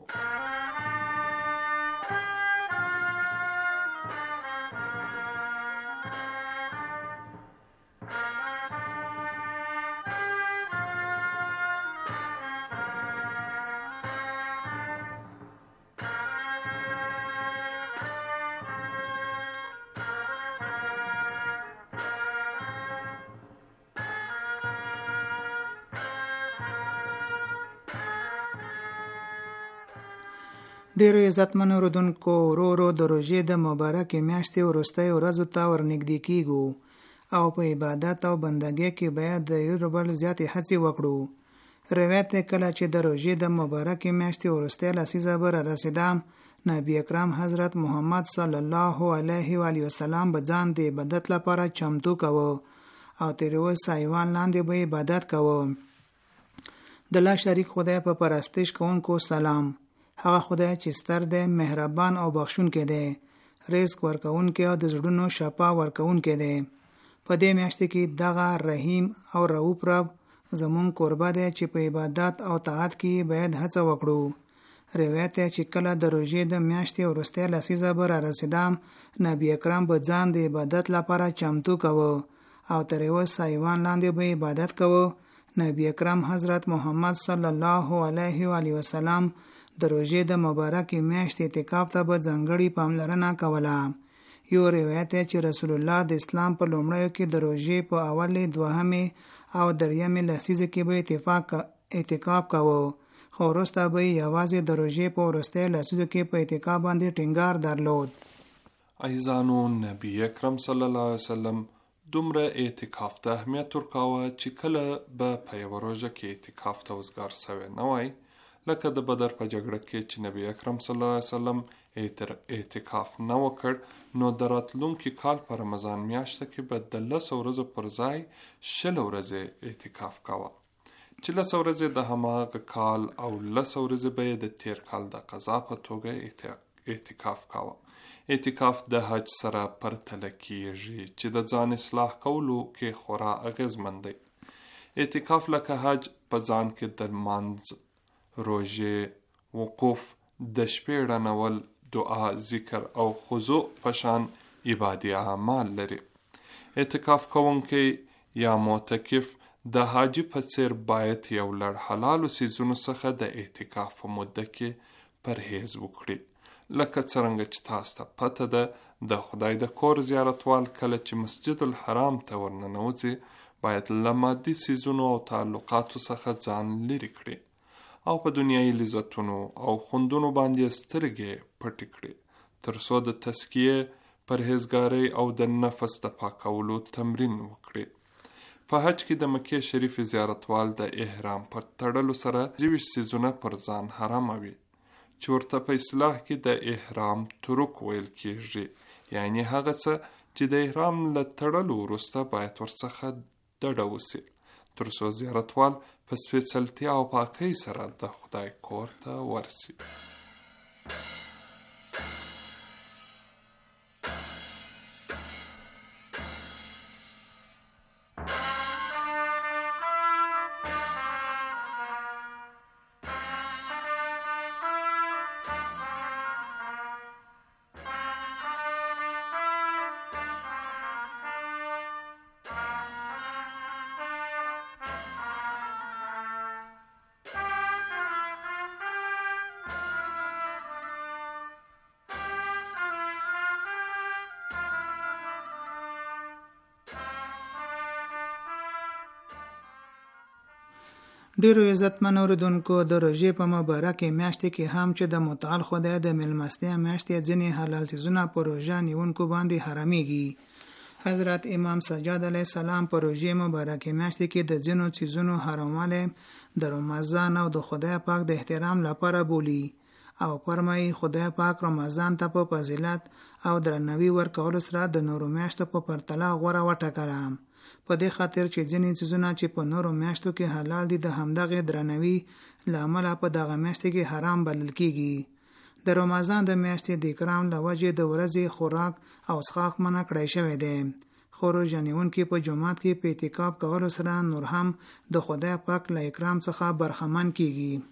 ډیرو عزتمن اوردونکو، ورو د روژې د مبارکې میاشتې وروستۍ ورځو ته ورنږدې کیږو او په عبادت او بندګۍ کې باید د یو بل زیاتې هڅې وکړو. روایت دی کله چې د روژې د مبارکې میاشتې وروستۍ لسیزه به رارسېده، نبی اکرم حضرت محمد صلی الله علیه و آله وسلم به ځان د عبادت لپاره چمتو کوه او تر اوسه ایوان لاندې به عبادت کوه. د لا شریک خدای په پرستش کوونکو سلام. هغه خدای چې ستر دی، مهربان او بخښونکی دی، رزق ورکوونکی او د زړونو شفا ورکوونکی دی. په دې میاشتې کې دغه رحیم او رؤوف رب زمون قربا دی چې په عبادت او طاعت کې باید هڅه وکړو. روایت دی چې کله د روژې د میاشتې وروستۍ لسیزه به رارسېده، نبی اکرم به ځان د عبادت لپاره چمتو کوه او تر اوسه ایوان لاندې به عبادت کوه. نبی اکرم حضرت محمد صلی الله علیه و آله وسلم د روژې د مبارکې میاشتې اعتکاف ته به ځانګړې پاملرنه کوله. یو روایت دی چې رسول الله د اسلام په لومړیو کې د روژې په اولې، دوهمې او دریمې لسیزه کې به اعتکاف کوه، خو وروسته به یوازې د روژې په وروستۍ لسیزو کې په اعتکاف باندې ټینګار درلود. عزیزانو، نبی اکرم صلی الله علیه وسلم دومره اعتکاف ته اهمیت ورکاوه چې کله به په یوه روژه کې اعتکاف ته وزګار سوی نه وای، لکه د بدر په جګړه کې چې نبی اکرم صلی الله علیه وسلم اعتکاف نه وکړ، نو د راتلونکي کال په رمضان میاشته کې به د 10 ورځو پر ځای 20 ورځې اعتکاف کاوه، چې 10 ورځې د هماغه کال او 10 ورځې به د تیر کال د قضا په توګه اعتکاف کاوه. اعتکاف د حج سره پرتله کیږي چې د ځان اصلاح کولو کې خورا اغیزمند دی. اعتکاف لکه حج په ځان کې د مانځ، روژې، وقوف، د شپې ړنول، دعا، ذکر او خضوع پشان عبادي اعمال لري. اعتکاف کوونکی یا معتکف د حاجی په څیر باید یو لړ حلالو سیزونو څخه د اعتکاف په مدته کې پرهیز وکړي. لکه څرنګه چې تاسو ته پته ده، د خدای د کور زیارتوال کله چې مسجد الحرام ته ورننوځي باید له مادي سیزونو او تعلقاتو څخه ځان لرې کړي او په دنیایي لذتونو او خوندونو باندې سترګې پټې کړي، تر څو د تزکیې، پرهیزګارۍ او د نفس د پاکولو تمرین وکړي. په حج کې د مکې شریف زیارتوال د احرام پر تړلو سره 20 سیزونه پر ځان حرام وي، چې ورته په اصطلاح کې د احرام ترک ویل کېږي، یعنی هغه څه چې د احرام له تړلو وروسته باید ورڅخه ډډه وسي، تر څو زیارتوال په سپېڅلتیا او پاکۍ سره د خدای کور ته ورسي. ډیرو عزتمن اوردونکو، د روژې په مبارکې میاشتې کې هم چې د متعال خدای د میلمستیا میاشتې ځینې حلال څیزونه په روژه نیونکو باندې حرامېږي. حضرت امام سجاد علیه السلام په روژې مبارکې میاشتې کې د ځینو څیزونو حراموالی د رمضان او د خدای پاک د احترام لپاره بولی او فرمایي خدای پاک رمضان ته په فضیلت او درناوي ورکولو سره د نورو میاشتو په پرتله غوره وټاکله، په دې خاطر چې ځینې څیزونه چې په نورو میاشتو کې حلال دي د همدغه درناوي له امله په دغه میاشتې کې حرام بلل کیږي. د رمضان د میاشتې د اکرام له وجې د ورځې خوراک او څښاک منع کړی شوی دی، خو روژه نیونکي په جومات کې په اعتکاف کولو سره نور هم د خدای پاک له اکرام څخه برخمن کیږي.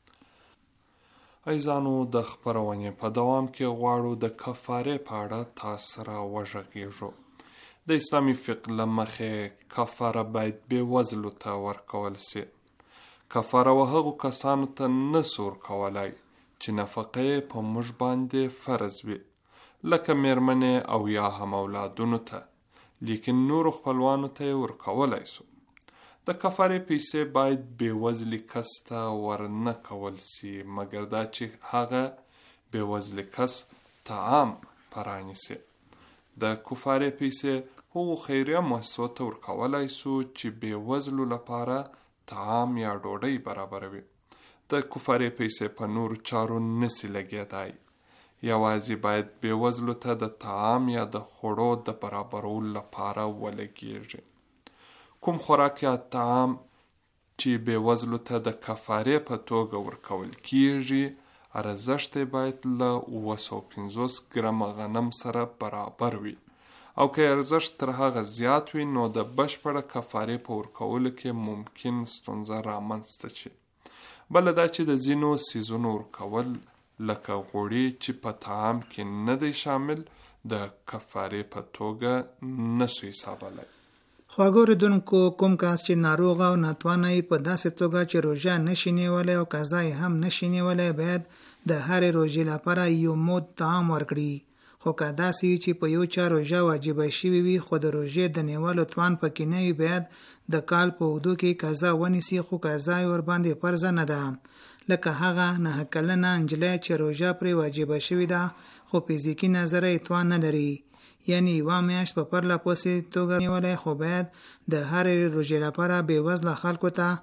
ایزانو د خپرونې په دوام کې غواړو د کفارې په اړه تاسو سره وغږیږو. د اسلامي فقه له مخې کفاره باید بې وزلو ته ورکول سي. کفاره و هغو کسانو ته نسو ورکولای چې نفقه یې په موږ باندې فرض وي، لکه میرمنې او یا هم اولادونو ته، لیکن نورو خپلوانو ته یې ورکولای سو. د کفارې پیسې باید بې وزلي کس ته ورنه کول سي، مګر دا چې هغه بې وزلي کس طعام پرانیسي. د کفارې پیسې هغو خیریه مؤسسو ته ورکولای سو چې بې وزلو لپاره طعام یا ډوډۍ برابروي. د کفارې پیسې په نورو چارو نسی لګیدای، یوازې باید بې وزلو ته د طعام یا د خوړو د برابرولو لپاره ولګیږي. کوم خوراک یا طعام چې بې وزلو ته د کفارې په توګه ورکول کیږي، ارزښت باید له 250 ګرمه غنم سره برابر وي، او که ارزښت تر هغه زیات وي نو د بشپړه کفارې په ورکولو کې ممکن ستونزه رامنځته شي. بله دا چې د ځینو سیزونو ورکول لکه غوړي چې په طعام کې نه دی شامل د کفارې په توګه نسو حسابولی. خواږه اورېدونکو، کوم کس چې ناروغه او ناتوانه په داسې توګه چې روژه نشي نیولی او قضا یې هم نشي نیولی، باید د هرې روژې لپاره یو مود طعام ورکړي. خو که داسې وي چې په یو چا روژه واجبه شوې وي خو د روژې د نیولو توان پکې نه وي، باید د کال په اوږدو کې قضا ونیسي، خو قضا یې ورباندې فرض نه ده. لکه هغه 9 کلنه نجلۍ چې روژه پرې واجبه شوې ده خو فزیکي نظره یې توان نه لري، یعنی یوه میاشت په پرله پسې توګه نیولی، خو باید د هرې روژې لپاره بې وزله خلکو ته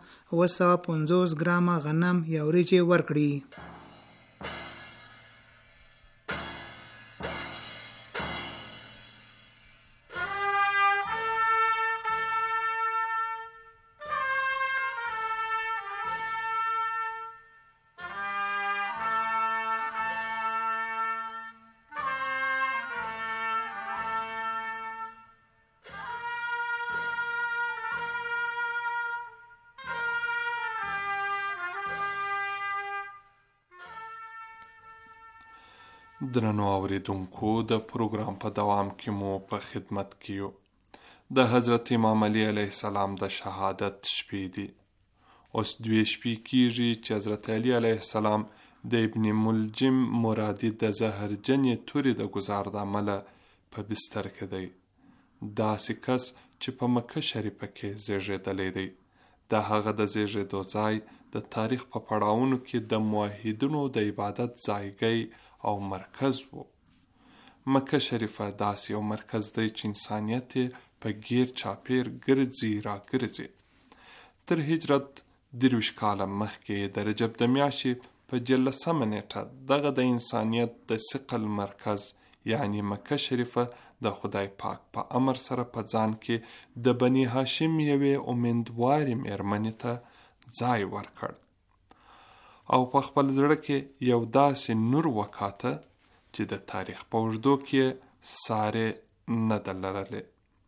250 ګرامه غنم یا وریجې ورکړي. درنو اوریدونکو، د پروګرام په دوام کې مو په خدمت کې یو. د حضرت امام علی علیه السلام د شهادت شپې دي. اوس 2 شپې کیږي چې حضرت علی علیه السلام د ابن ملجم مرادی د زهرجنې تورې د گزار د عمله په بستر کې دی. داسې کس چې په مکه شریفه کې زیږېدلی دی. د هغه د زیږېدو ځای د تاریخ په پړاوونو کې د موحدینو د عبادت ځایګی او مرکز وو. مکه شریفه داسې یو مرکز دی چې انسانیت په غیر چاپیر ګرځي را ګرځي. تر هجرت 23 کاله مخکې د رجب د میاشتې په 14 نیټه دغه د انسانیت د ثقل مرکز یعنی مکه شریفه د خدای پاک په امر سره په ځان کې د بنی هاشم یوې امیندوارې میرمنې ته ځای ورکړ، او په خپل زړه کې یو داسې نور وکاته چې د تاریخ په اوږدو کې سارې نه ده لرلې.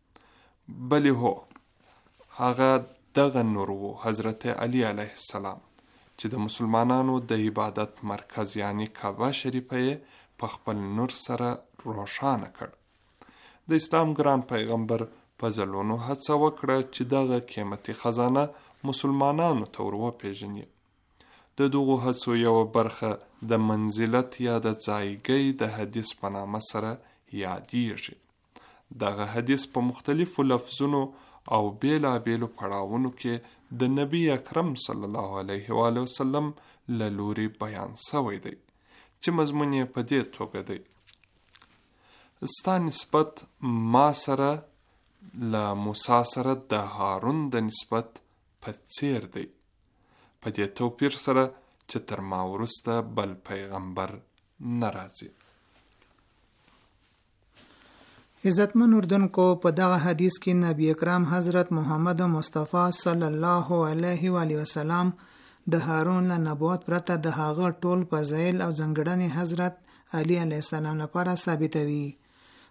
بلې هو، هغه دغه نور و حضرت علی علیه السلام چې د مسلمانانو د عبادت مرکز یعنی کعبه شریفه یې په خپل نور سره روښانه کړ. د اسلام ګران پیغمبر په ځلونو هڅه وکړه چې دغه قیمتي خزانه مسلمانانو ته ور وپېژني. د دغو هڅو یو برخه د منزلت یا د ځایګۍ د حدیث په نامه سره یادیږي. دغه حدیث په مختلفو لفظونو او بیلابیلو پړاوونو کې د نبی اکرم صلی الله علیه و آله وسلم له لوري بیان شوی دی چې مضمون یې په دې توګه دی: ستا نسبت ما سره له موسی سره د هارون د نسبت په څیر دی، په دې توپیر سره چې تر ما وروسته بل پیغمبر نه راځي. عزتمن اردوونکو، په دغه حدیث کې نبی اکرم حضرت محمد مصطفی صلی الله علیه و آله وسلم د هارون له نبوت پرته د هغه ټول فضایل او ځانګړنې حضرت علی علیه السلام لپاره ثابتوي.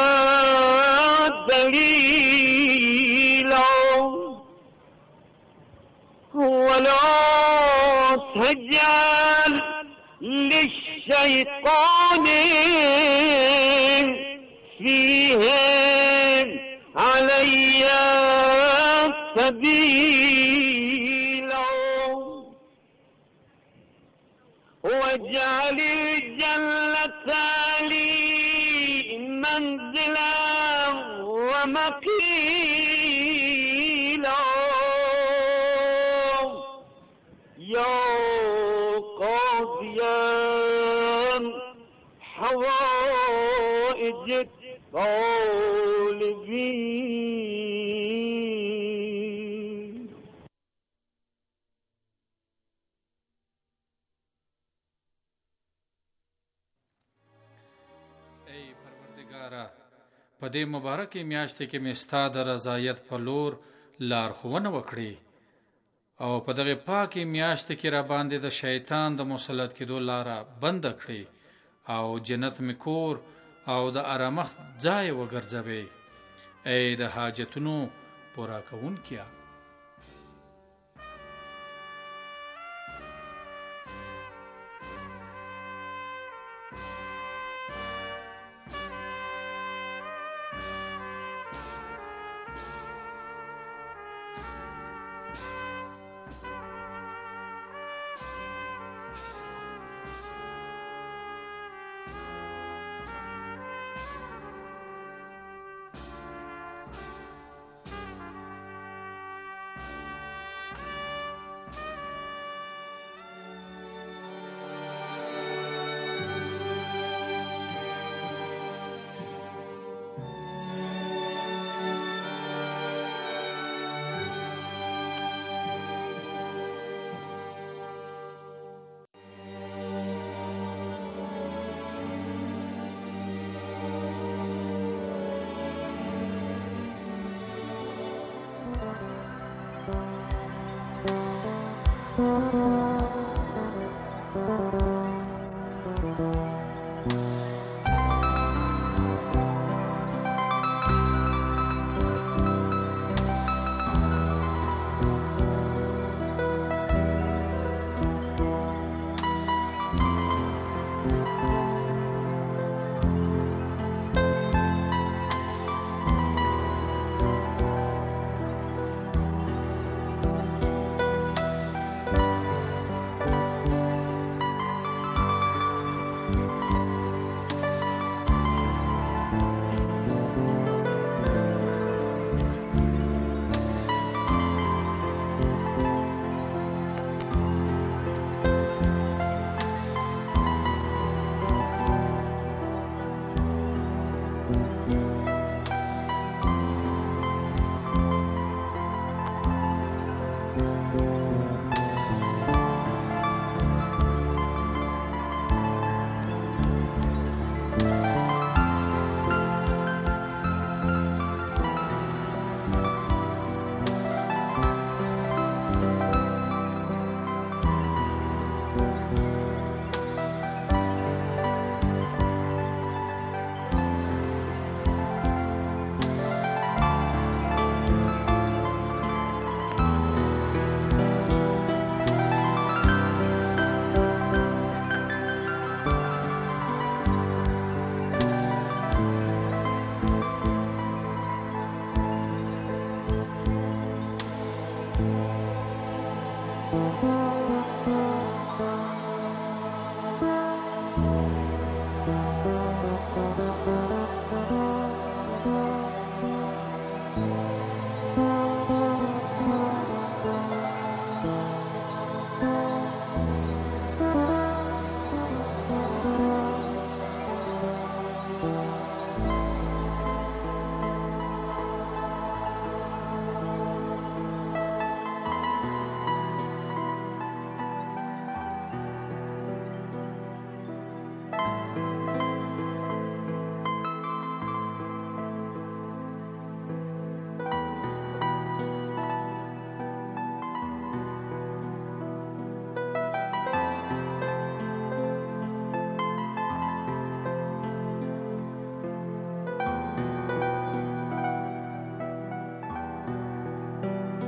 تجعل للشيطان فيهم علي سبيلا واجعل الجنة لي منزلا ومقيلا يا قاضيا حوائج الطالبين. ای پروردگارا په دې مبارکې میاشتې کې مې ستا د رضایت په لور لارښوونه وکړي او په دغه پاکې میاشتې کې را باندې د شیطان د مسلط کېدو لاره بنده کړي او جنت مې کور او د آرامښت ځای وګرځوي. ای د حاجتونو پوره کوونکیه